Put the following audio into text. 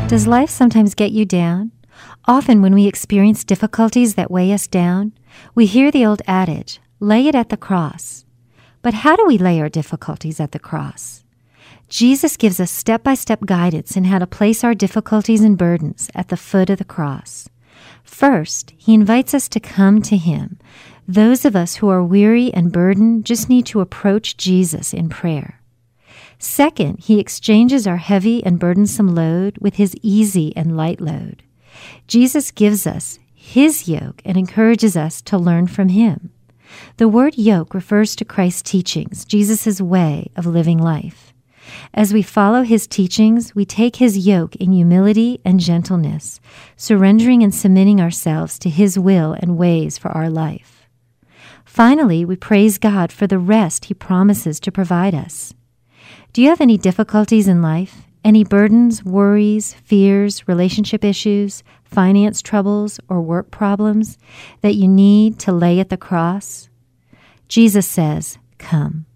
Does life sometimes get you down? Often when we experience difficulties that weigh us down, we hear the old adage, lay it at the cross. But how do we lay our difficulties at the cross? Jesus gives us step-by-step guidance in how to place our difficulties and burdens at the foot of the cross. First, he invites us to come to him. Those of us who are weary and burdened just need to approach Jesus in prayer. Second, he exchanges our heavy and burdensome load with his easy and light load. Jesus gives us his yoke and encourages us to learn from him. The word yoke refers to Christ's teachings, Jesus' way of living life. As we follow his teachings, we take his yoke in humility and gentleness, surrendering and submitting ourselves to his will and ways for our life. Finally, we praise God for the rest he promises to provide us. Do you have any difficulties in life? Any burdens, worries, fears, relationship issues, finance troubles, or work problems that you need to lay at the cross? Jesus says, come.